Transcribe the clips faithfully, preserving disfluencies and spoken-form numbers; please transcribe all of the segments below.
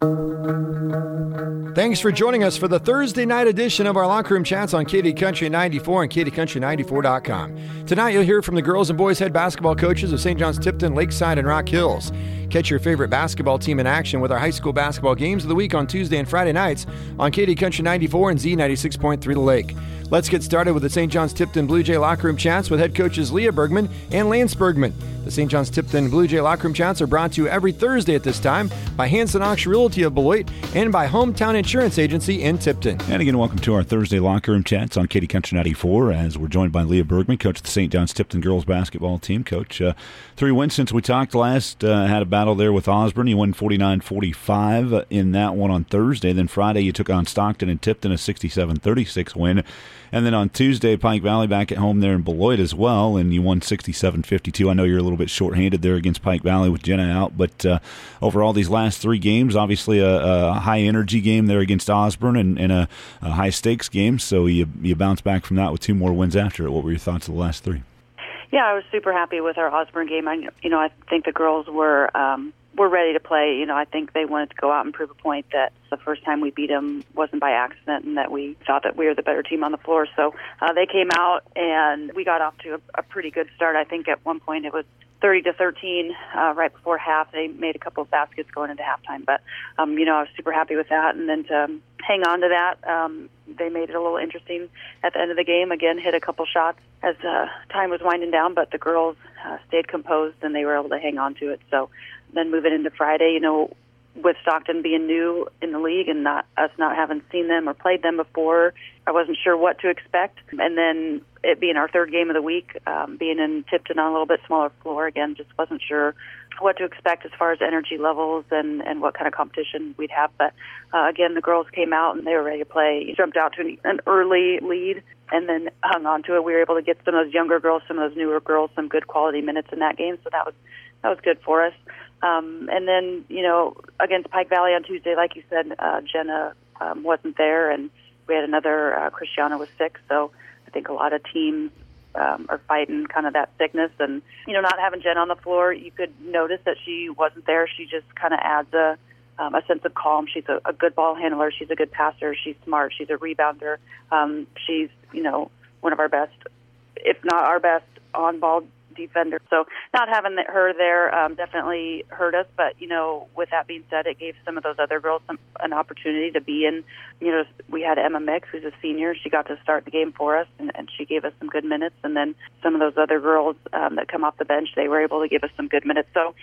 Thanks for joining us for the Thursday night edition of our Locker Room Chats on K D Country ninety-four and K D Country ninety-four dot com. Tonight you'll hear from the girls and boys head basketball coaches of Saint John's Tipton, Lakeside, and Rock Hills. Catch your favorite basketball team in action with our high school basketball games of the week on Tuesday and Friday nights on K D Country ninety-four and Z ninety-six point three The Lake. Let's get started with the Saint John's Tipton Blue Jay Locker Room Chats with head coaches Leah Bergman and Lance Bergman. The Saint John's Tipton Blue Jay Locker Room Chats are brought to you every Thursday at this time by Hanson Auction Realty of Beloit and by Hometown Insurance Agency in Tipton. And again, welcome to our Thursday Locker Room Chats on K D Country ninety-four as we're joined by Leah Bergman, coach of the Saint John's Tipton girls basketball team. Coach, uh, three wins since we talked last. Uh, had a battle there with Osborne. You won forty-nine forty-five in that one on Thursday. Then Friday you took on Stockton and Tipton, a sixty-seven thirty-six win. And then on Tuesday, Pike Valley back at home there in Beloit as well, and you won sixty-seven fifty-two. I know you're a little bit shorthanded there against Pike Valley with Jenna out, but uh, overall these last three games, obviously a, a high-energy game there against Osborne and, and a, a high-stakes game, so you you bounce back from that with two more wins after it. What were your thoughts of the last three? Yeah, I was super happy with our Osborne game. I, you know, I think the girls were um, were ready to play. You know, I think they wanted to go out and prove a point that the first time we beat them wasn't by accident and that we thought that we were the better team on the floor. So uh, they came out and we got off to a, a pretty good start. I think at one point it was thirty to thirteen uh, right before half. They made a couple of baskets going into halftime, but um, you know, I was super happy with that. And then to um, hang on to that, um, they made it a little interesting at the end of the game. Again, hit a couple shots as uh, time was winding down, but the girls uh, stayed composed and they were able to hang on to it. So then moving into Friday, you know, with Stockton being new in the league and not us not having seen them or played them before, I wasn't sure what to expect. And then it being our third game of the week, um, being in Tipton on a little bit smaller floor, again, just wasn't sure what to expect as far as energy levels and, and what kind of competition we'd have. But uh, again, the girls came out and they were ready to play. Jumped out to an, an early lead and then hung on to it. We were able to get some of those younger girls, some of those newer girls, some good quality minutes in that game. So that was that was good for us. Um, and then, you know, against Pike Valley on Tuesday, like you said, uh, Jenna um, wasn't there, and we had another, uh, Christiana was sick, so I think a lot of teams um, are fighting kind of that sickness. And, you know, not having Jenna on the floor, you could notice that she wasn't there. She just kind of adds a, um, a sense of calm. She's a, a good ball handler. She's a good passer. She's smart. She's a rebounder. Um, she's, you know, one of our best, if not our best, on-ball defender. So not having her there um, definitely hurt us. But, you know, with that being said, it gave some of those other girls some, an opportunity to be in. You know, we had Emma Mix, who's a senior. She got to start the game for us, and, and she gave us some good minutes. And then some of those other girls um, that come off the bench, they were able to give us some good minutes. So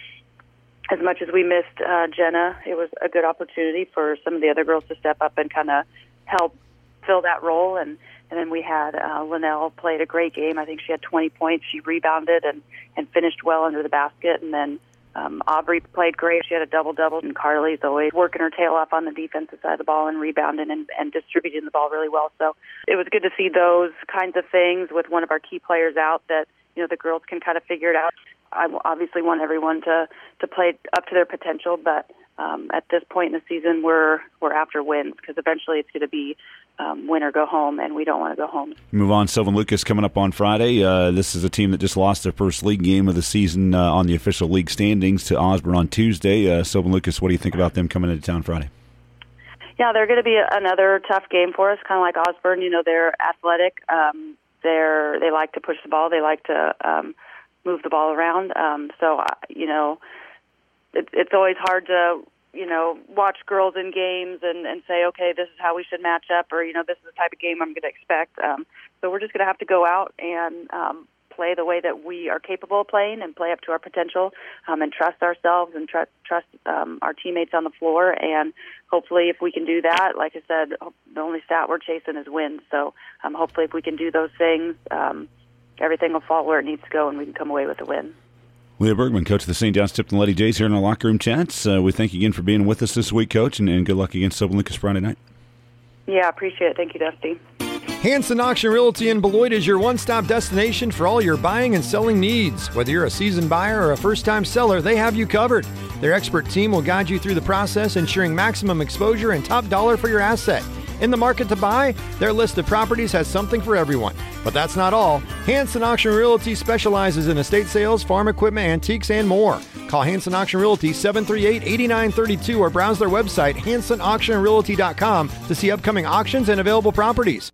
as much as we missed uh, Jenna, it was a good opportunity for some of the other girls to step up and kind of help fill that role. And And then we had uh, Linnell played a great game. I think she had twenty points. She rebounded and, and finished well under the basket. And then um, Aubrey played great. She had a double-double. And Carly's always working her tail off on the defensive side of the ball and rebounding and, and distributing the ball really well. So it was good to see those kinds of things with one of our key players out that, you know, the girls can kind of figure it out. I obviously want everyone to, to play up to their potential, but um, at this point in the season, we're we're after wins because eventually it's going to be um, win or go home, and we don't want to go home. Move on. Sylvan Lucas coming up on Friday. Uh, this is a team that just lost their first league game of the season uh, on the official league standings to Osborne on Tuesday. Uh, Sylvan Lucas, what do you think about them coming into town Friday? Yeah, they're going to be another tough game for us, kind of like Osborne. You know, they're athletic. Um, they're they like to push the ball. They like to um, move the ball around. Um, so, you know, it, it's always hard to, you know, watch girls in games and, and say, okay, this is how we should match up, or, you know, this is the type of game I'm going to expect. Um, so we're just going to have to go out and um, play the way that we are capable of playing and play up to our potential um, and trust ourselves and tr- trust um, our teammates on the floor. And hopefully if we can do that, like I said, the only stat we're chasing is wins. So um, hopefully if we can do those things, um, everything will fall where it needs to go and we can come away with a win. Leah Bergman, coach of the Saint John's Tipton Lady Jays here in our locker room chats. Uh, we thank you again for being with us this week, Coach, and, and good luck against Sylvan Lucas Friday night. Yeah, appreciate it. Thank you, Dusty. Hanson Auction Realty in Beloit is your one-stop destination for all your buying and selling needs. Whether you're a seasoned buyer or a first-time seller, they have you covered. Their expert team will guide you through the process, ensuring maximum exposure and top dollar for your asset. In the market to buy, their list of properties has something for everyone. But that's not all. Hanson Auction Realty specializes in estate sales, farm equipment, antiques, and more. Call Hanson Auction Realty seven three eight, eight nine three two or browse their website hanson auction realty dot com to see upcoming auctions and available properties.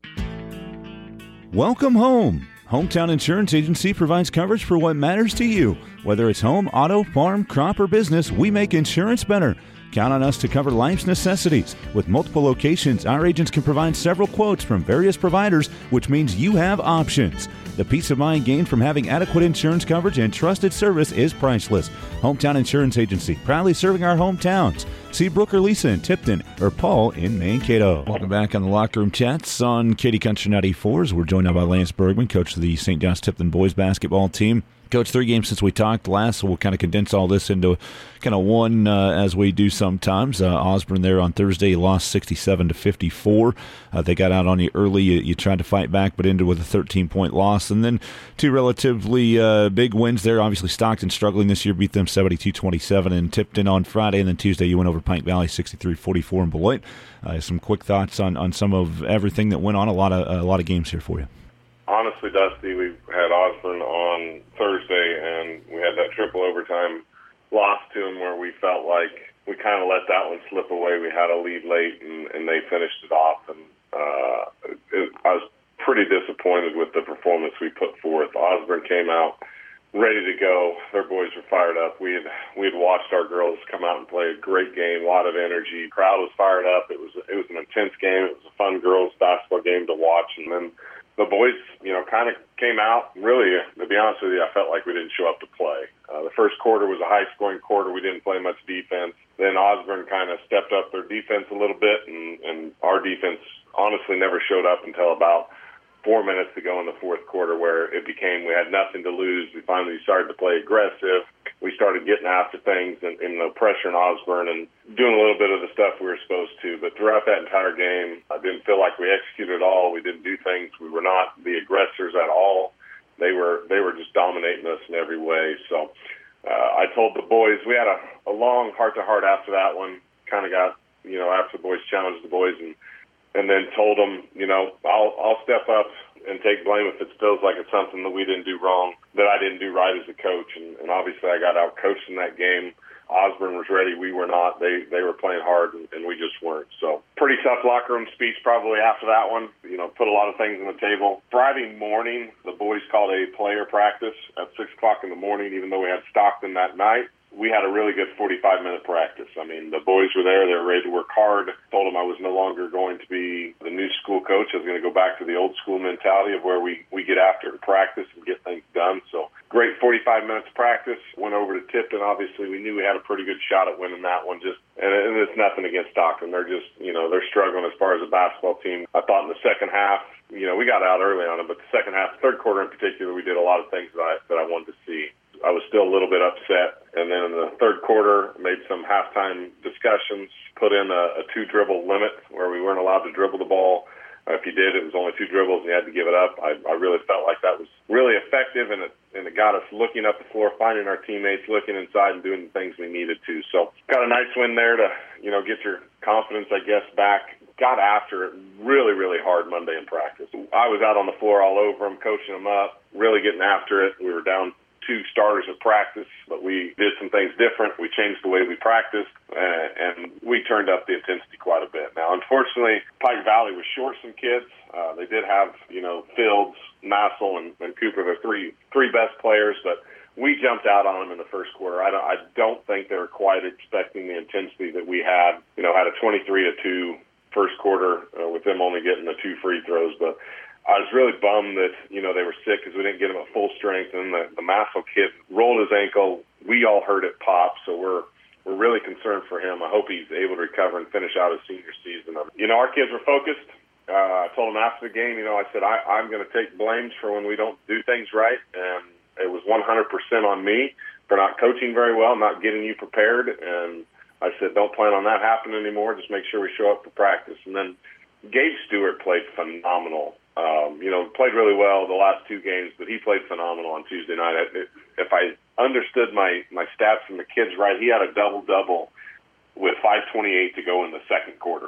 Welcome home. Hometown Insurance Agency provides coverage for what matters to you. Whether it's home, auto, farm, crop, or business, we make insurance better. Count on us to cover life's necessities. With multiple locations, our agents can provide several quotes from various providers, which means you have options. The peace of mind gained from having adequate insurance coverage and trusted service is priceless. Hometown Insurance Agency, proudly serving our hometowns. See Brooke or Lisa in Tipton or Paul in Mankato. Welcome back on the Locker Room Chats on Katy Country ninety-four. As we're joined now by Lance Bergman, coach of the Saint John's Tipton boys basketball team. Coach, three games since we talked last, so we'll kind of condense all this into kind of one uh, as we do sometimes. Uh, Osborne there on Thursday lost sixty-seven to fifty-four. Uh, they got out on you early. You, you tried to fight back, but ended with a thirteen-point loss. And then two relatively uh, big wins there. Obviously, Stockton struggling this year, beat them seventy-two twenty-seven. And Tipton on Friday, and then Tuesday you went over Pike Valley sixty-three forty-four in Beloit. Uh, some quick thoughts on, on some of everything that went on. A lot of a lot of games here for you. Honestly, Dusty, we had Osborne on Thursday, and we had that triple overtime loss to them where we felt like we kind of let that one slip away. We had a lead late, and, and they finished it off. And uh, it, I was pretty disappointed with the performance we put forth. Osborne came out ready to go. Their boys were fired up. We had we had watched our girls come out and play a great game, a lot of energy. Crowd was fired up. It was it was an intense game. It was a fun girls basketball game to watch, and then the boys, you know, kind of came out. Really, to be honest with you, I felt like we didn't show up to play. Uh, the first quarter was a high-scoring quarter. We didn't play much defense. Then Osborne kind of stepped up their defense a little bit, and, and our defense honestly never showed up until about four minutes to go in the fourth quarter, where it became we had nothing to lose. We finally started to play aggressive. We started getting after things and, and the pressure in Osborne and doing a little bit of the stuff we were supposed to. But throughout that entire game, I didn't feel like we executed at all. We didn't do things. We were not the aggressors at all. They were they were just dominating us in every way. So uh, I told the boys, we had a, a long heart-to-heart after that one. Kind of got, you know, after the boys challenged the boys and and then told them, you know, I'll I'll step up and take blame if it feels like it's something that we didn't do wrong, that I didn't do right as a coach. And, and obviously I got out-coached in that game. Osborne was ready. We were not. They they were playing hard, and, and we just weren't. So pretty tough locker room speech probably after that one. You know, put a lot of things on the table. Friday morning, the boys called a player practice at six o'clock in the morning, even though we had Stockton that night. We had a really good forty-five minute practice. I mean, the boys were there. They were ready to work hard. Told them I was no longer going to be the new school coach. I was going to go back to the old school mentality of where we, we get after it in practice and get things done. So great forty-five minutes practice. Went over to Tipton. Obviously, we knew we had a pretty good shot at winning that one. Just and, and it's nothing against Stockton. They're just, you know, they're struggling as far as a basketball team. I thought in the second half, you know, we got out early on them, but the second half, third quarter in particular, we did a lot of things that I, that I wanted to see. I was still a little bit upset. And then in the third quarter, made some halftime discussions, put in a, a two-dribble limit where we weren't allowed to dribble the ball. Uh, if you did, it was only two dribbles and you had to give it up. I, I really felt like that was really effective, and it, and it got us looking up the floor, finding our teammates, looking inside, and doing the things we needed to. So got a nice win there to, you know, get your confidence, I guess, back. Got after it really, really hard Monday in practice. I was out on the floor all over them, coaching them up, really getting after it. We were down two starters at practice, but we did some things different. We changed the way we practiced, uh, and we turned up the intensity quite a bit. Now, unfortunately, Pike Valley was short some kids. Uh, they did have, you know, Fields, Massel, and, and Cooper, the three three best players, but we jumped out on them in the first quarter. I don't, I don't think they were quite expecting the intensity that we had. You know, had a twenty-three to two first quarter uh, with them only getting the two free throws, but I was really bummed that, you know, they were sick because we didn't get him at full strength. And the, the Massel kid rolled his ankle. We all heard it pop, so we're we're really concerned for him. I hope he's able to recover and finish out his senior season. You know, our kids were focused. Uh, I told them after the game, you know, I said, I, I'm going to take blames for when we don't do things right. And it was one hundred percent on me for not coaching very well, not getting you prepared. And I said, don't plan on that happening anymore. Just make sure we show up for practice. And then Gabe Stewart played phenomenal. Um, you know, played really well the last two games, but he played phenomenal on Tuesday night. If I understood my, my stats from the kids right, he had a double-double with five twenty-eight to go in the second quarter.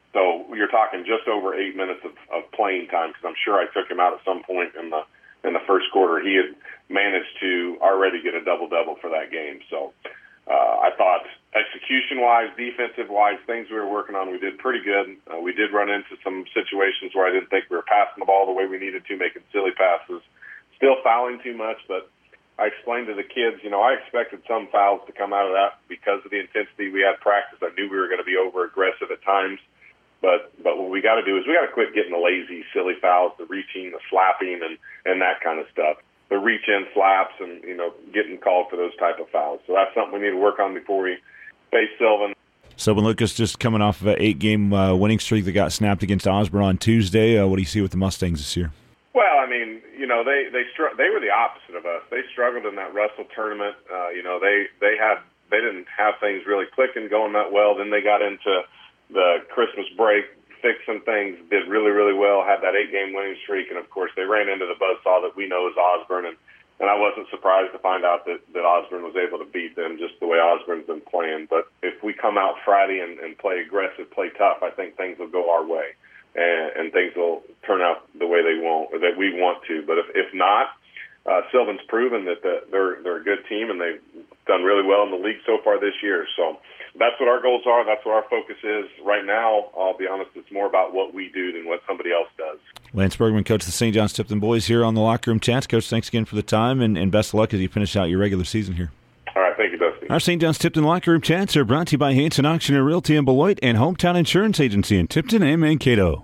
So you're talking just over eight minutes of, of playing time, because I'm sure I took him out at some point in the in the first quarter. He had managed to already get a double-double for that game. So uh, I thought execution-wise, defensive-wise, things we were working on, we did pretty good. Uh, we did run into some situations where I didn't think we were passing the ball the way we needed to, making silly passes, still fouling too much. But I explained to the kids, you know, I expected some fouls to come out of that because of the intensity we had practice. I knew we were going to be over-aggressive at times. But but what we got to do is we got to quit getting the lazy, silly fouls, the reaching, the slapping, and, and that kind of stuff. The reach-in slaps and, you know, getting called for those type of fouls. So that's something we need to work on before we face Sylvan. Sylvan Lucas just coming off of an eight-game uh, winning streak that got snapped against Osborne on Tuesday. Uh, what do you see with the Mustangs this year? Well, I mean, you know, they they str- they were the opposite of us. They struggled in that Russell tournament. Uh, you know, they they had they didn't have things really clicking, going that well. Then they got into the Christmas break, fixed some things, did really, really well, had that eight-game winning streak, and, of course, they ran into the buzzsaw that we know is Osborne, and, and I wasn't surprised to find out that, that Osborne was able to beat them just the way Osborne's been playing. But if we come out Friday and, and play aggressive, play tough, I think things will go our way, and, and things will turn out the way they want, or that we want to. But if, if not, uh, Sylvan's proven that the, they're, they're a good team, and they've done really well in the league so far this year. So that's what our goals are. That's what our focus is. Right now, I'll be honest, it's more about what we do than what somebody else does. Lance Bergman, coach of the Saint John's Tipton boys here on the Locker Room Chats. Coach, thanks again for the time, and, and best of luck as you finish out your regular season here. All right, thank you, Dusty. Our Saint John's Tipton Locker Room Chats are brought to you by Hanson Auction and Realty in Beloit and Hometown Insurance Agency in Tipton and Mankato.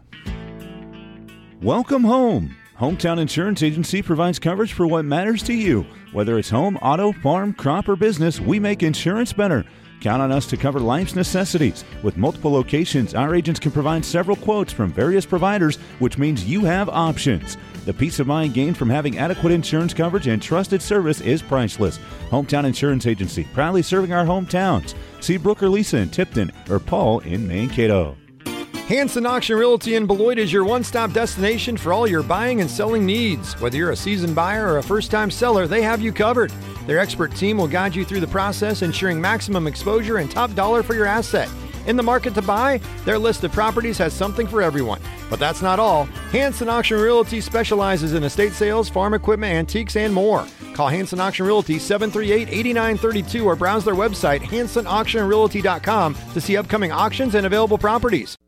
Welcome home. Hometown Insurance Agency provides coverage for what matters to you. Whether it's home, auto, farm, crop, or business, we make insurance better. Count on us to cover life's necessities. With multiple locations, our agents can provide several quotes from various providers, which means you have options. The peace of mind gained from having adequate insurance coverage and trusted service is priceless. Hometown Insurance Agency, proudly serving our hometowns. See Brooke or Lisa in Tipton or Paul in Mankato. Hanson Auction Realty in Beloit is your one-stop destination for all your buying and selling needs. Whether you're a seasoned buyer or a first-time seller, they have you covered. Their expert team will guide you through the process, ensuring maximum exposure and top dollar for your asset. In the market to buy, their list of properties has something for everyone. But that's not all. Hanson Auction Realty specializes in estate sales, farm equipment, antiques, and more. Call Hanson Auction Realty seven three eight, eight nine three two or browse their website, hanson auction realty dot com, to see upcoming auctions and available properties.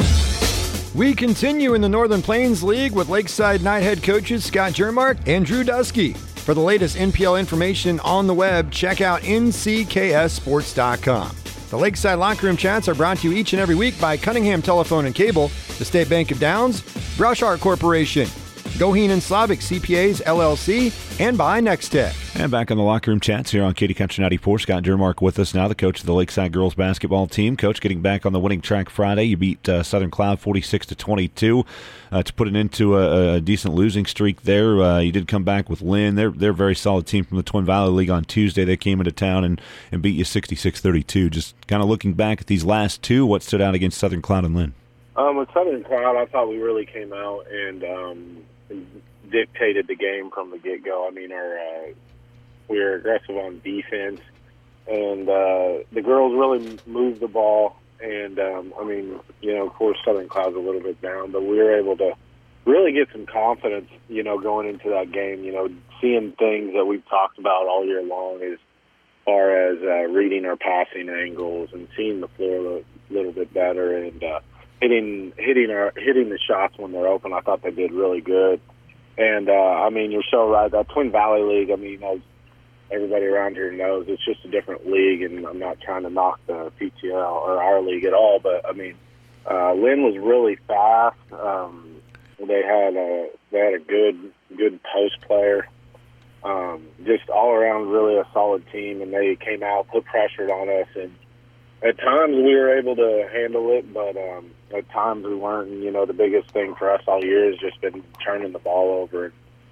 We continue in the Northern Plains League with Lakeside Knight head coaches Scott Jermark and Drew Dusky. For the latest N P L information on the web, check out N C K S sports dot com. The Lakeside Locker Room Chats are brought to you each and every week by Cunningham Telephone and Cable, the State Bank of Downs, Brush Art Corporation, Goheen and Slavic C P As, L L C, and by Nextech. And back on the Locker Room Chats here on Katy Country ninety-four, Scott Jermark with us now, the coach of the Lakeside girls basketball team. Coach, getting back on the winning track Friday, you beat uh, Southern Cloud forty-six to twenty-two uh, to put it into a, a decent losing streak there. Uh, you did come back with Lynn. They're they're a very solid team from the Twin Valley League on Tuesday. They came into town and, and beat you sixty-six thirty-two. Just kind of looking back at these last two, what stood out against Southern Cloud and Lynn? Um, with Southern Cloud, I thought we really came out and um, dictated the game from the get-go. I mean, our uh, we were aggressive on defense, and uh, the girls really moved the ball. And, um, I mean, you know, of course, Southern Cloud's a little bit down, but we were able to really get some confidence, you know, going into that game, you know, seeing things that we've talked about all year long as far as uh, reading our passing angles and seeing the floor a little, little bit better and uh, hitting hitting our hitting the shots when they're open. I thought they did really good. And, uh, I mean, you're so right. That Twin Valley League, I mean, as everybody around here knows, it's just a different league, and I'm not trying to knock the P T L or our league at all, but, I mean, uh, Lynn was really fast. Um, they had a they had a good good post player. Um, just all around really a solid team, and they came out, put pressure on us, and at times we were able to handle it, but um, at times we weren't. And, you know, the biggest thing for us all year has just been turning the ball over,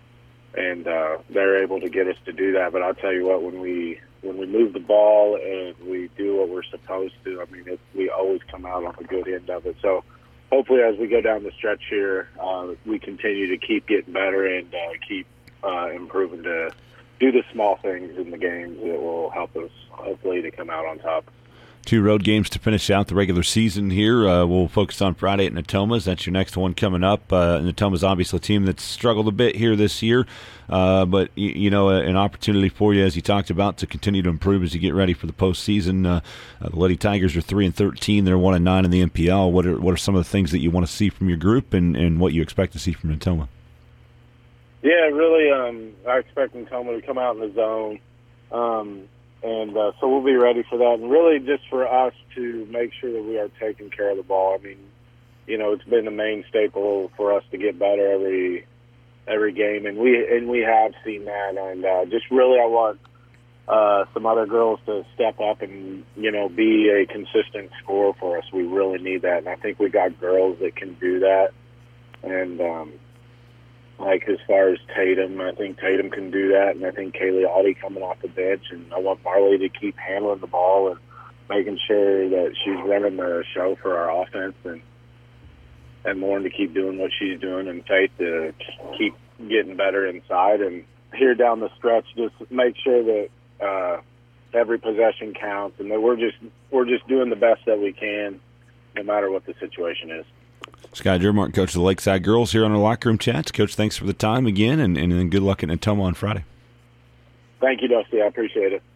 and uh, they're able to get us to do that. But I'll tell you what, when we when we move the ball and we do what we're supposed to, I mean, it, we always come out on the good end of it. So hopefully as we go down the stretch here, uh, we continue to keep getting better and uh, keep uh, improving to do the small things in the games that will help us hopefully to come out on top. Two road games to finish out the regular season here. Uh, we'll focus on Friday at Natomas. That's your next one coming up. Uh, Natoma's obviously a team that's struggled a bit here this year, uh, but, you, you know, an opportunity for you, as you talked about, to continue to improve as you get ready for the postseason. Uh, uh, the Lady Tigers are three and thirteen. They're one and nine in the M P L. What are what are some of the things that you want to see from your group, and, and what you expect to see from Natoma? Yeah, really, um, I expect Natoma to come out in the zone. Um, And uh, so we'll be ready for that. And really just for us to make sure that we are taking care of the ball. I mean, you know, it's been the main staple for us to get better every every game. And we and we have seen that. And uh, just really I want uh, some other girls to step up and, you know, be a consistent scorer for us. We really need that. And I think we got girls that can do that. And, um Like, as far as Tatum, I think Tatum can do that, and I think Kaylee Audie coming off the bench, and I want Marley to keep handling the ball and making sure that she's running the show for our offense, and and Lauren to keep doing what she's doing, and Faith to keep getting better inside. And here down the stretch, just make sure that uh, every possession counts, and that we're just we're just doing the best that we can, no matter what the situation is. Sky Dermark, coach of the Lakeside Girls, here on our Locker Room Chats. Coach, thanks for the time again, and, and, and good luck at Natoma on Friday. Thank you, Dusty. I appreciate it.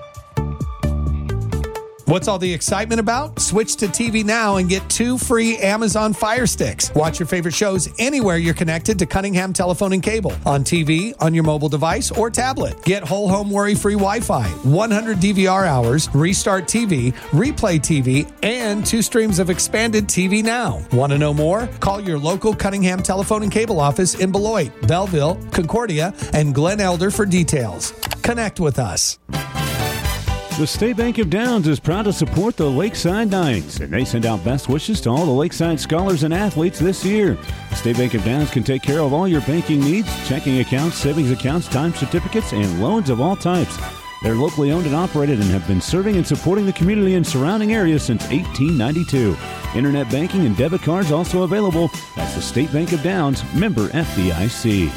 What's all the excitement about? Switch to T V Now and get two free Amazon Fire Sticks. Watch your favorite shows anywhere you're connected to Cunningham Telephone and Cable. On T V, on your mobile device, or tablet. Get whole home worry-free Wi-Fi, one hundred D V R hours, Restart T V, Replay T V, and two streams of expanded T V Now. Want to know more? Call your local Cunningham Telephone and Cable office in Beloit, Belleville, Concordia, and Glen Elder for details. Connect with us. The State Bank of Downs is proud to support the Lakeside Knights, and they send out best wishes to all the Lakeside scholars and athletes this year. The State Bank of Downs can take care of all your banking needs, checking accounts, savings accounts, time certificates, and loans of all types. They're locally owned and operated and have been serving and supporting the community and surrounding areas since eighteen ninety-two. Internet banking and debit cards also available. That's the State Bank of Downs, member F D I C.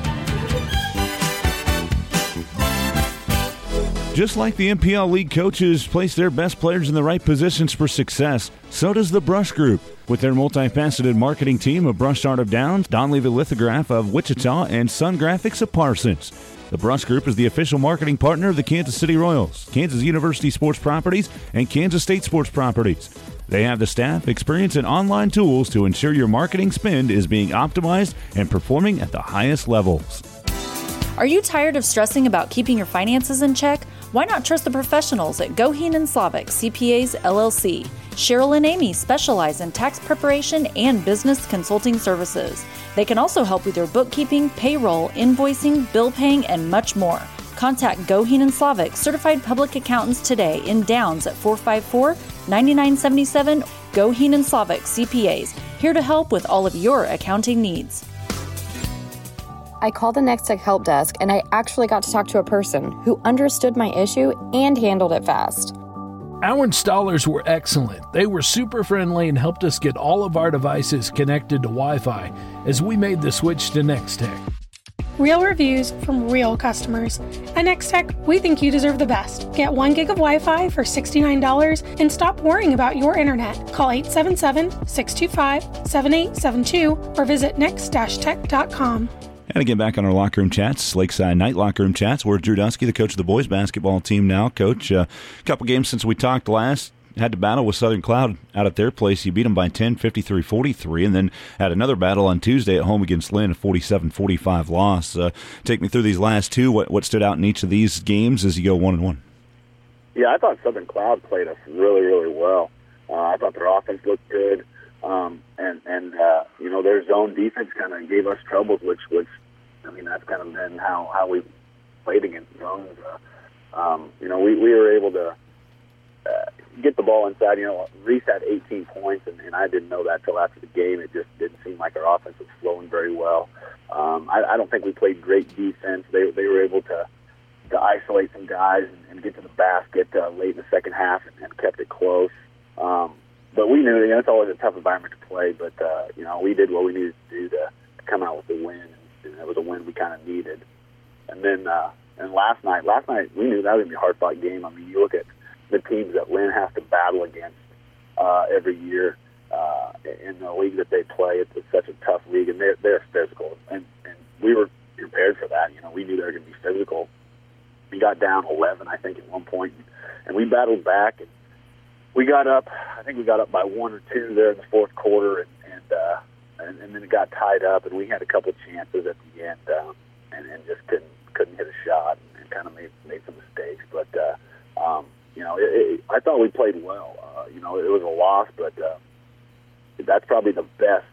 Just like the M P L League coaches place their best players in the right positions for success, so does the Brush Group. With their multifaceted marketing team of Brush Art of Downs, Don Levy Lithograph of Wichita, and Sun Graphics of Parsons. The Brush Group is the official marketing partner of the Kansas City Royals, Kansas University Sports Properties, and Kansas State Sports Properties. They have the staff, experience, and online tools to ensure your marketing spend is being optimized and performing at the highest levels. Are you tired of stressing about keeping your finances in check? Why not trust the professionals at Goheen and Slavic C P As L L C? Cheryl and Amy specialize in tax preparation and business consulting services. They can also help with your bookkeeping, payroll, invoicing, bill paying, and much more. Contact Goheen and Slavic certified public accountants today in Downs at four five four, nine nine seven seven. Goheen and Slavic C P As, here to help with all of your accounting needs. I called the Nextech help desk and I actually got to talk to a person who understood my issue and handled it fast. Our installers were excellent. They were super friendly and helped us get all of our devices connected to Wi-Fi as we made the switch to Nextech. Real reviews from real customers. At Nextech, we think you deserve the best. Get one gig of Wi-Fi for sixty-nine dollars and stop worrying about your internet. Call eight seven seven, six two five, seven eight seven two or visit next dash tech dot com. And again, back on our Locker Room Chats, Lakeside Night Locker Room Chats. We're Drew Dusky, the coach of the boys basketball team now. Coach, a uh, couple games since we talked last. Had to battle with Southern Cloud out at their place. You beat them by ten, fifty-three forty-three, and then had another battle on Tuesday at home against Lynn, a forty-seven forty-five loss. Uh, take me through these last two. What, what stood out in each of these games as you go one and one? Yeah, I thought Southern Cloud played us really, really well. Uh, I thought their offense looked good. Um, and, and uh, you know, their zone defense kind of gave us troubles, which, which, I mean, that's kind of been how, how we played against zones. Uh, um, you know, we, we were able to uh, get the ball inside. You know, Reese had eighteen points, and, and I didn't know that till after the game. It just didn't seem like our offense was flowing very well. Um, I, I don't think we played great defense. They, they were able to, to isolate some guys and, and get to the basket uh, late in the second half and, and kept it close. Um, But we knew, you know, it's always a tough environment to play, but, uh, you know, we did what we needed to do to, to come out with the win, and, and it was a win we kind of needed. And then, uh, and last night, last night we knew that was going to be a hard-fought game. I mean, you look at the teams that Lynn has to battle against uh, every year uh, in the league that they play. It's, it's such a tough league, and they're, they're physical. And, and we were prepared for that. You know, we knew they were going to be physical. We got down eleven, I think, at one point, and we battled back. And we got up, I think we got up by one or two there in the fourth quarter, and and, uh, and, and then it got tied up, and we had a couple of chances at the end, um, and, and just couldn't couldn't hit a shot, and, and kind of made made some mistakes. But uh, um, you know, it, it, I thought we played well. Uh, you know, it was a loss, but uh, that's probably the best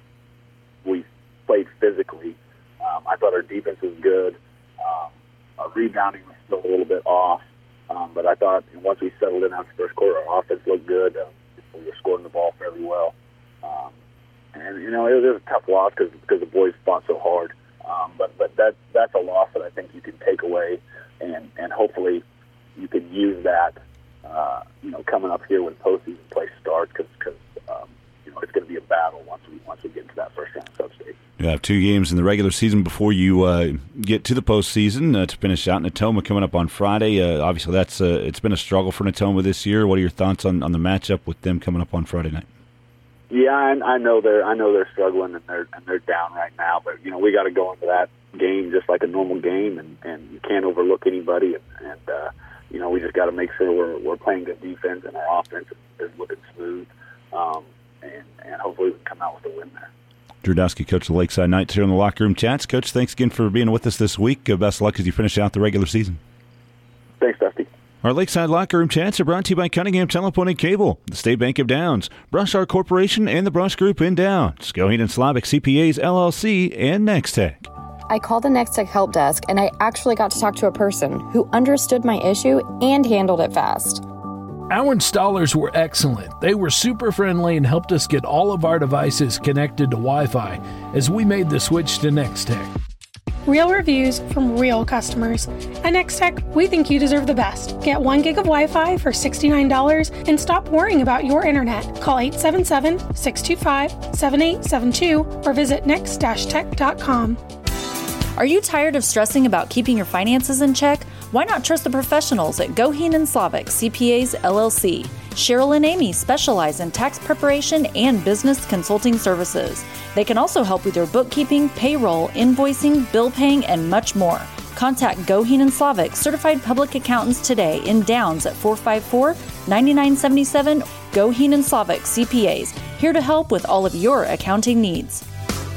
we played physically. Um, I thought our defense was good. Um, our rebounding was still a little bit off. Um, but I thought once we settled in after the first quarter, our offense looked good. Um, we were scoring the ball fairly well. Um, and, you know, it was, it was a tough loss because because the boys fought so hard. Um, but but that that's a loss that I think you can take away, and, and hopefully you can use that, uh, you know, coming up here when postseason play starts, because um, you know, it's going to be a battle once we once we get into that first round sub-state. You have two games in the regular season before you uh, get to the postseason uh, to finish out. Natoma coming up on Friday. Uh, obviously, that's uh, it's been a struggle for Natoma this year. What are your thoughts on, on the matchup with them coming up on Friday night? Yeah, I, I know they're I know they're struggling and they're and they're down right now. But you know, we got to go into that game just like a normal game, and, and you can't overlook anybody. And, and uh, you know, we just got to make sure we're we're playing good defense and our offense is looking smooth, um, and and hopefully we can come out with a win there. Drew Dusky, coach of the Lakeside Knights, here in the Locker Room Chats. Coach, thanks again for being with us this week. Uh, best of luck as you finish out the regular season. Thanks, Dusty. Our Lakeside Locker Room Chats are brought to you by Cunningham Telephone and Cable, the State Bank of Downs, Brush Art Corporation, and the Brush Group in Downs, Goheen and Slavic C P As, L L C, and Next-Tech. I called the Next-Tech help desk, and I actually got to talk to a person who understood my issue and handled it fast. Our installers were excellent. They were super friendly and helped us get all of our devices connected to Wi-Fi as we made the switch to Next-Tech. Real reviews from real customers. At Next-Tech, we think you deserve the best. Get one gig of Wi-Fi for sixty-nine dollars and stop worrying about your internet. Call eight seven seven, six two five, seven eight seven two or visit next dash tech dot com. Are you tired of stressing about keeping your finances in check? Why not trust the professionals at Goheen and Slavic C P As, L L C? Cheryl and Amy specialize in tax preparation and business consulting services. They can also help with your bookkeeping, payroll, invoicing, bill paying, and much more. Contact Goheen and Slavic certified public accountants today in Downs at four five four, nine nine seven seven. Goheen and Slavic C P As, here to help with all of your accounting needs.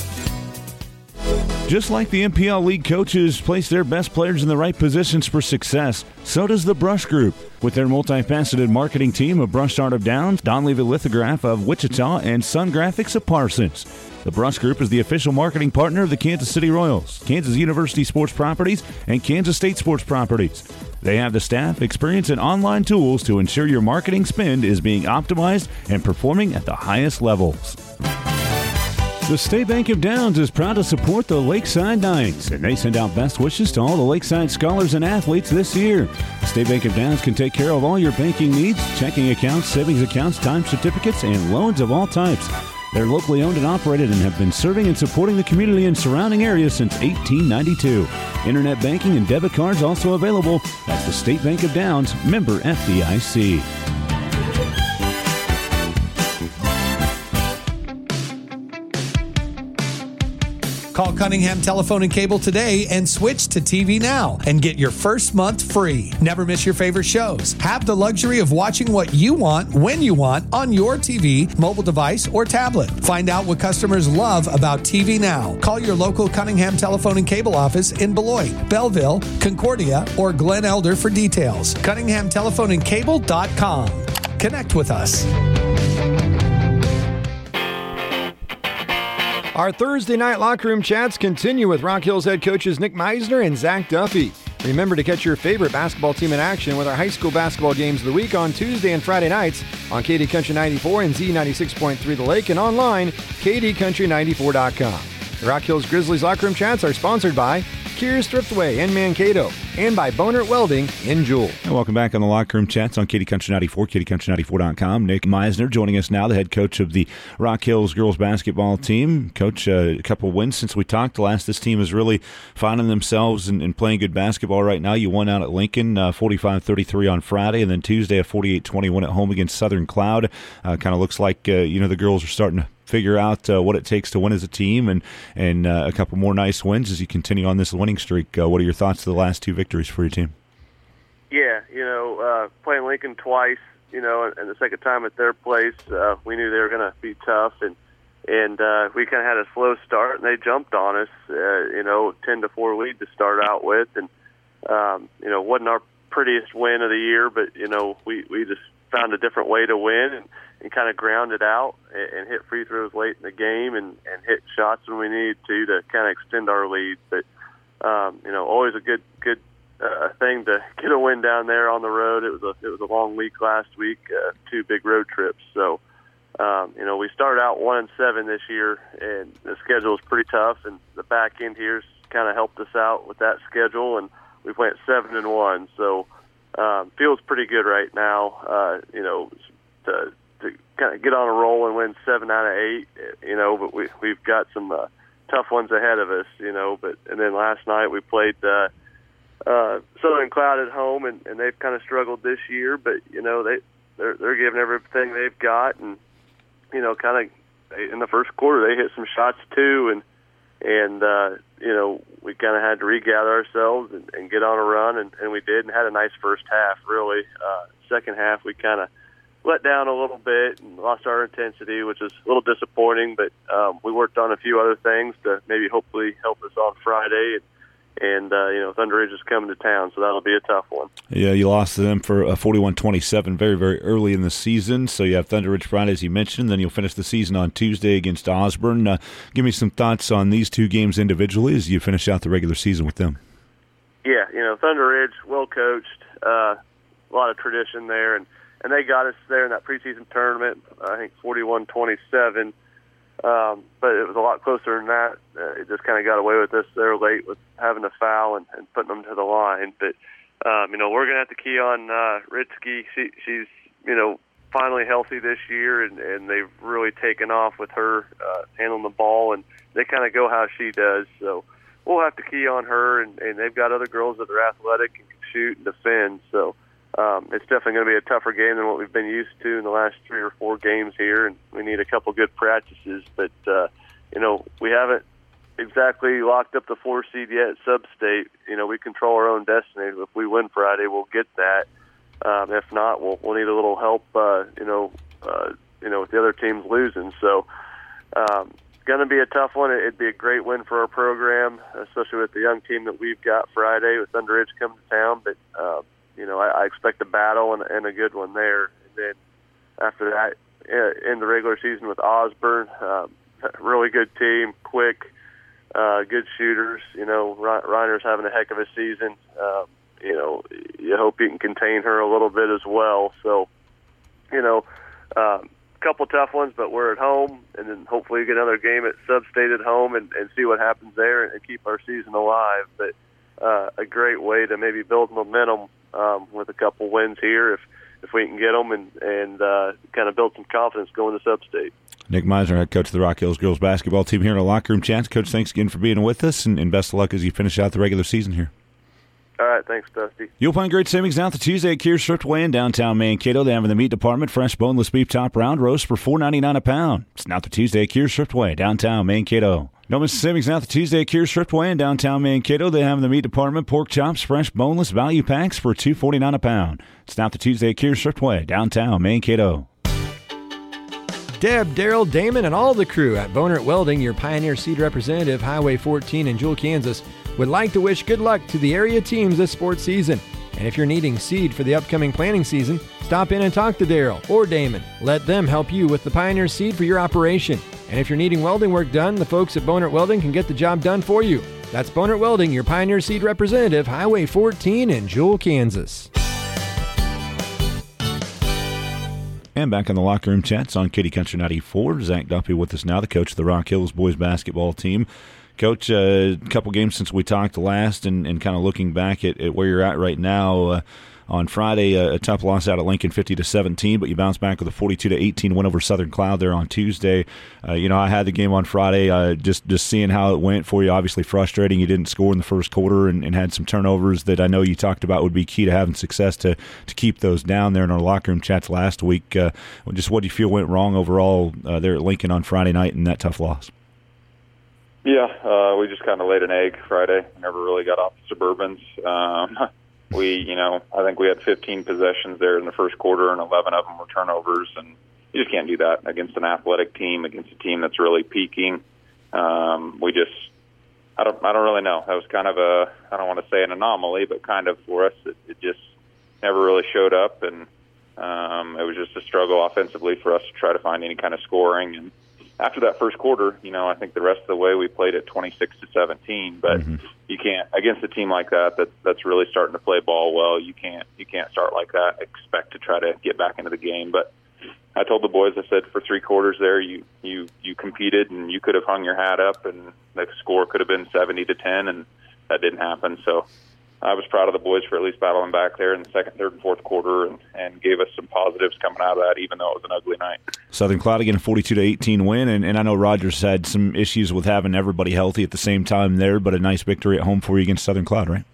Just like the M P L League coaches place their best players in the right positions for success, so does the Brush Group. With their multifaceted marketing team of Brush Art of Downs, Don Levy Lithograph of Wichita, and Sun Graphics of Parsons. The Brush Group is the official marketing partner of the Kansas City Royals, Kansas University Sports Properties, and Kansas State Sports Properties. They have the staff, experience, and online tools to ensure your marketing spend is being optimized and performing at the highest levels. The State Bank of Downs is proud to support the Lakeside Knights, and they send out best wishes to all the Lakeside scholars and athletes this year. The State Bank of Downs can take care of all your banking needs, checking accounts, savings accounts, time certificates, and loans of all types. They're locally owned and operated and have been serving and supporting the community and surrounding areas since eighteen ninety-two. Internet banking and debit cards also available. That's the State Bank of Downs, member F D I C. Call Cunningham Telephone and Cable today and switch to T V Now and get your first month free. Never miss your favorite shows. Have the luxury of watching what you want, when you want, on your T V, mobile device, or tablet. Find out what customers love about T V Now. Call your local Cunningham Telephone and Cable office in Beloit, Belleville, Concordia, or Glen Elder for details. Cunningham Telephone and Cable dot com. Connect with us. Our Thursday night locker room chats continue with Rock Hills head coaches Nick Meisner and Zach Duffy. Remember to catch your favorite basketball team in action with our high school basketball games of the week on Tuesday and Friday nights on K D Country ninety-four and Z ninety-six point three The Lake and online, K D Country ninety-four dot com. The Rock Hills Grizzlies Locker Room Chats are sponsored by Kears Thriftway in Mankato and by Bonert Welding in Jewel. And welcome back on the Locker Room Chats on Katy Country ninety-four, Katy Country ninety-four dot com. Nick Meisner joining us now, the head coach of the Rock Hills girls basketball team. Coach, uh, a couple wins since we talked last. This team is really finding themselves and, and playing good basketball right now. You won out at Lincoln, uh, forty-five thirty-three on Friday, and then Tuesday a forty-eight twenty win at home against Southern Cloud. Uh, kind of looks like uh, you know the girls are starting to figure out uh, what it takes to win as a team, and and uh, a couple more nice wins as you continue on this winning streak. Uh, what are your thoughts to the last two victories for your team? Yeah, you know, uh, playing Lincoln twice, you know, and, and the second time at their place, uh, we knew they were going to be tough, and and uh, we kind of had a slow start, and they jumped on us, uh, you know, ten to four lead to start out with, and um, you know, wasn't our prettiest win of the year, but you know, we we just found a different way to win, and, and kind of ground it out and, and hit free throws late in the game, and, and hit shots when we needed to to kind of extend our lead. But um, you know, always a good good uh, thing to get a win down there on the road. It was a it was a long week last week, uh, two big road trips. So um, you know, we started out one and seven this year, and the schedule is pretty tough, and the back end here's kind of helped us out with that schedule, and we went seven and one. So Um, feels pretty good right now, uh, you know, to, to kind of get on a roll and win seven out of eight, you know, but we, we've got some uh, tough ones ahead of us, you know, but, and then last night we played uh, uh, Southern Cloud at home, and, and they've kind of struggled this year, but, you know, they, they're, they're giving everything they've got, and, you know, kind of in the first quarter they hit some shots too, and, and, uh, you know, we kind of had to regather ourselves and, and get on a run, and, and we did, and had a nice first half, really. Uh, second half, we kind of let down a little bit and lost our intensity, which is a little disappointing, but um, we worked on a few other things to maybe hopefully help us on Friday. And, and uh, you know, Thunder Ridge is coming to town, so that'll be a tough one. Yeah, you lost to them for uh, forty-one twenty-seven very, very early in the season. So you have Thunder Ridge Friday, as you mentioned. Then you'll finish the season on Tuesday against Osborne. Uh, give me some thoughts on these two games individually as you finish out the regular season with them. Yeah, you know, Thunder Ridge, well coached, uh, a lot of tradition there, and, and they got us there in that preseason tournament, I think forty-one twenty-seven. Um, but it was a lot closer than that. Uh, it just kind of got away with us there late with having a foul and, and putting them to the line. But, um, you know, we're going to have to key on uh, Ritsky. She, she's, you know, finally healthy this year, and, and they've really taken off with her uh, handling the ball, and they kind of go how she does. So we'll have to key on her, and, and they've got other girls that are athletic and can shoot and defend. So Um, it's definitely going to be a tougher game than what we've been used to in the last three or four games here, and we need a couple good practices. But, uh, you know, we haven't exactly locked up the four seed yet at Sub-State. You know, we control our own destiny. If we win Friday, we'll get that. Um, if not, we'll, we'll need a little help, uh, you know, uh, you know, with the other teams losing. So um, it's going to be a tough one. It'd be a great win for our program, especially with the young team that we've got Friday with Thunder Ridge coming to town. But, uh, you know, I, I expect a battle and, and a good one there. And then after that, uh, in the regular season with Osborne, um, really good team, quick, uh, good shooters. You know, Reiner's having a heck of a season. Um, you know, you hope he can contain her a little bit as well. So, you know, a um, couple tough ones, but we're at home, and then hopefully get another game at Sub-State at home and, and see what happens there and keep our season alive. But uh, a great way to maybe build momentum Um, with a couple wins here, if if we can get them, and and uh, kind of build some confidence going to Sub-State. Nick Meisner, head coach of the Rock Hills girls basketball team here in the Locker Room Chats. Coach, thanks again for being with us, and, and best of luck as you finish out the regular season here. All right, thanks, Dusty. You'll find great savings now the Tuesday at Kears Thriftway in downtown Mankato. They have in the meat department fresh boneless beef top round roast for four ninety-nine a pound. It's now the Tuesday at Kears Thriftway, downtown Mankato. Don't miss the savings now the Tuesday at Kears Thriftway in downtown Mankato. They have in the meat department pork chops, fresh boneless value packs for two forty-nine a pound. It's now the Tuesday at Kears Thriftway, downtown Mankato. Deb, Daryl, Damon, and all the crew at Bonert Welding, your Pioneer Seed representative, Highway fourteen in Jewel, Kansas, would like to wish good luck to the area teams this sports season. And if you're needing seed for the upcoming planting season, stop in and talk to Daryl or Damon. Let them help you with the Pioneer Seed for your operation. And if you're needing welding work done, the folks at Bonert Welding can get the job done for you. That's Bonert Welding, your Pioneer Seed representative, Highway fourteen in Jewel, Kansas. And back on the Locker Room Chats on Katy Country ninety-four. Zach Duffy with us now, the coach of the Rock Hills boys basketball team. Coach, a uh, couple games since we talked last, and, and kind of looking back at, at where you're at right now. Uh, on Friday, uh, a tough loss out at Lincoln, fifty to seventeen, but you bounced back with a forty-two to eighteen win over Southern Cloud there on Tuesday. Uh, you know, I had the game on Friday, uh, just just seeing how it went for you. Obviously frustrating, you didn't score in the first quarter and, and had some turnovers that I know you talked about would be key to having success to to keep those down there in our locker room chats last week. Uh, just what do you feel went wrong overall uh, there at Lincoln on Friday night in that tough loss? Yeah, uh, we just kind of laid an egg Friday. Never really got off the Suburbans. Um, we, you know, I think we had fifteen possessions there in the first quarter, and eleven of them were turnovers. And you just can't do that against an athletic team, against a team that's really peaking. Um, we just, I don't, I don't really know. That was kind of a, I don't want to say an anomaly, but kind of for us, it, it just never really showed up, and um, it was just a struggle offensively for us to try to find any kind of scoring. And after that first quarter, you know, I think the rest of the way we played at twenty-six to seventeen, but mm-hmm. you can't, against a team like that, that that's really starting to play ball well, you can't you can't start like that, expect to try to get back into the game. But I told the boys, I said, for three quarters there, you you you competed, and you could have hung your hat up, and the score could have been seventy to ten, and that didn't happen. So I was proud of the boys for at least battling back there in the second, third, and fourth quarter, and, and gave us some positives coming out of that, even though it was an ugly night. Southern Cloud again, a forty-two to eighteen win, and, and I know Rogers had some issues with having everybody healthy at the same time there, but a nice victory at home for you against Southern Cloud, right?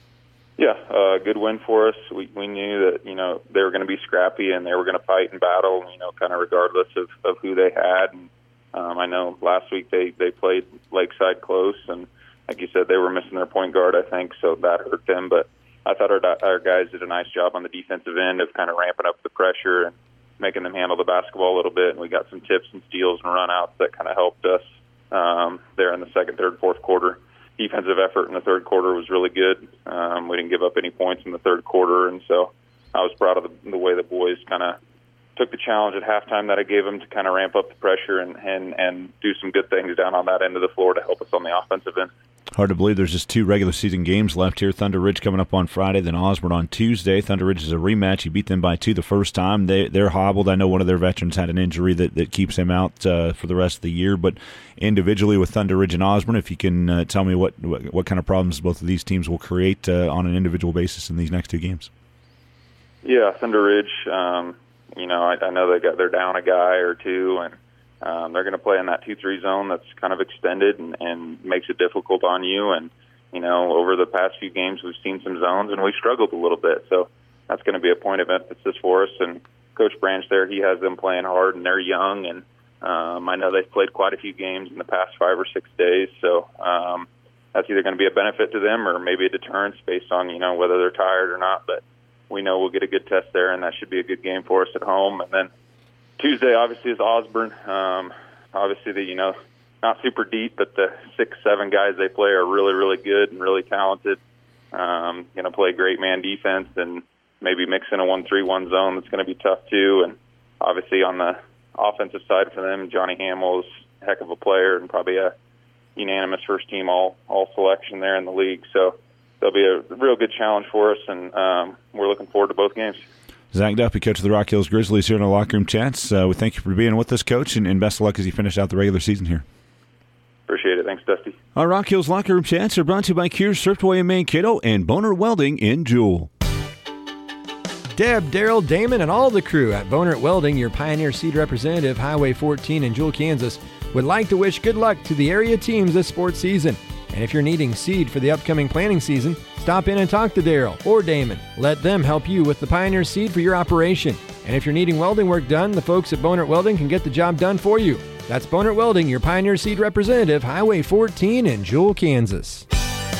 Yeah, uh, good win for us. We we knew that, you know, they were going to be scrappy and they were going to fight and battle, you know, kind of regardless of, of who they had. And um, I know last week they, they played Lakeside close, and like you said, they were missing their point guard, I think, so that hurt them. But I thought our, our guys did a nice job on the defensive end of kind of ramping up the pressure and making them handle the basketball a little bit. And we got some tips and steals and run-outs that kind of helped us um, there in the second, third, fourth quarter. Defensive effort in the third quarter was really good. Um, we didn't give up any points in the third quarter, and so I was proud of the, the way the boys kind of took the challenge at halftime that I gave them to kind of ramp up the pressure and, and, and do some good things down on that end of the floor to help us on the offensive end. Hard to believe there's just two regular season games left here. Thunder Ridge coming up on Friday, then Osborne on Tuesday. Thunder Ridge is a rematch. You beat them by two the first time. They, they're hobbled. I know one of their veterans had an injury that, that keeps him out uh, for the rest of the year. But individually with Thunder Ridge and Osborne, if you can uh, tell me what, what what kind of problems both of these teams will create uh, on an individual basis in these next two games. Yeah, Thunder Ridge, um, you know, I, I know they got they're down a guy or two, and Um, they're going to play in that two three zone that's kind of extended and, and makes it difficult on you. And, you know, over the past few games, we've seen some zones, and we've struggled a little bit. So that's going to be a point of emphasis for us. And Coach Branch there, he has them playing hard, and they're young. And um, I know they've played quite a few games in the past five or six days. So um, that's either going to be a benefit to them or maybe a deterrence based on, you know, whether they're tired or not. But we know we'll get a good test there, and that should be a good game for us at home. And then Tuesday, obviously, is Osborne. Um, obviously, the you know, not super deep, but the six, seven guys they play are really, really good and really talented. Um, going to play great man defense and maybe mix in a one three one zone that's going to be tough, too. And obviously, on the offensive side for them, Johnny Hamill is a heck of a player and probably a unanimous first-team all, all selection there in the league. So they'll be a real good challenge for us, and um, we're looking forward to both games. Zach Duffy, coach of the Rock Hills Grizzlies here in the Locker Room Chats. Uh, we thank you for being with us, Coach, and, and best of luck as you finish out the regular season here. Appreciate it. Thanks, Dusty. Our Rock Hills Locker Room Chats are brought to you by Kears Thriftway in Mankato and Boner Welding in Jewel. Deb, Daryl, Damon, and all the crew at Boner Welding, your Pioneer Seed representative, Highway fourteen in Jewel, Kansas, would like to wish good luck to the area teams this sports season. And if you're needing seed for the upcoming planting season, stop in and talk to Daryl or Damon. Let them help you with the Pioneer seed for your operation. And if you're needing welding work done, the folks at Bonert Welding can get the job done for you. That's Bonert Welding, your Pioneer seed representative, Highway fourteen in Jewel, Kansas.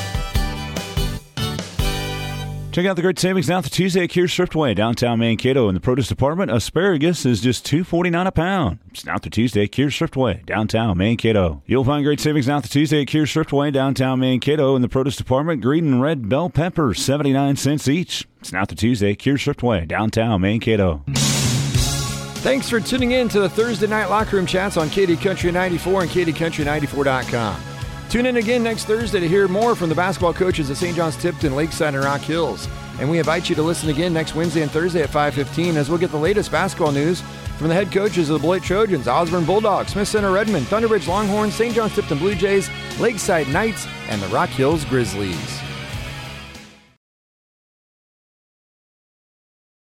Check out the great savings now for Tuesday at Kears Thriftway, downtown Mankato. In the produce department, asparagus is just two forty-nine a pound. It's now for Tuesday at Kears Thriftway, downtown Mankato. You'll find great savings now for Tuesday at Kears Thriftway, downtown Mankato. In the produce department, green and red bell peppers, seventy-nine cents each. It's now for Tuesday at Kears Thriftway, downtown Mankato. Thanks for tuning in to the Thursday Night Locker Room Chats on Katy Country ninety-four and Katy Country ninety-four dot com. Tune in again next Thursday to hear more from the basketball coaches of Saint John's Tipton, Lakeside, and Rock Hills. And we invite you to listen again next Wednesday and Thursday at five fifteen as we'll get the latest basketball news from the head coaches of the Beloit Trojans, Osborne Bulldogs, Smith Center Redmond, Thunderbridge Longhorns, Saint John's Tipton Blue Jays, Lakeside Knights, and the Rock Hills Grizzlies.